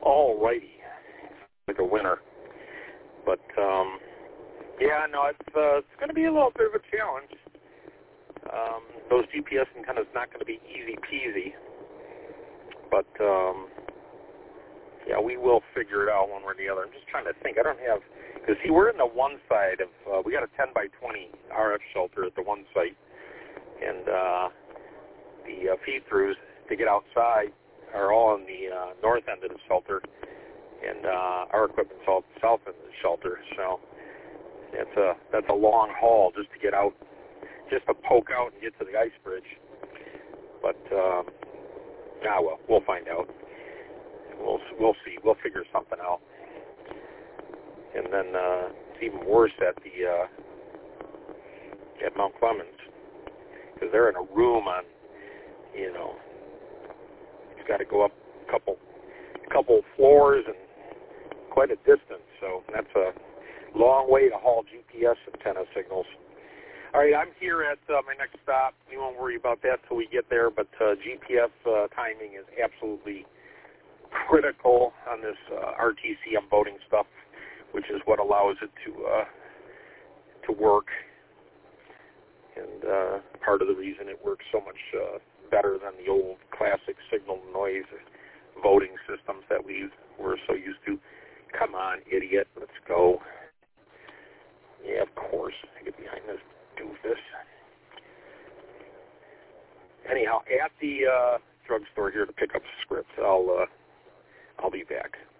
Alrighty, like a winner. But yeah, no, it's going to be a little bit of a challenge. Those GPS antennas not going to be easy peasy. But yeah, we will figure it out one way or the other. I'm just trying to think. I don't have, because see, we're in the one side of, we got a 10 by 20 RF shelter at the one site, and the feed-throughs to get outside are all on the north end of the shelter, and our equipment's all at the south end of the shelter. So that's a long haul just to get out, just to poke out and get to the ice bridge. But well, we'll find out. We'll see. We'll figure something out. And then it's even worse at the at Mount Clemens, because they're in a room on, it's got to go up a couple floors and quite a distance. So that's a long way to haul GPS antenna signals. All right, I'm here at my next stop. We won't worry about that till we get there, but GPS timing is absolutely critical on this RTCM boating stuff, which is what allows it to work, and part of the reason it works so much better than the old classic signal noise voting systems that we were so used to. Come on, idiot, let's go. Yeah, of course, I get behind this doofus. Anyhow, at the drugstore here to pick up scripts, I'll be back.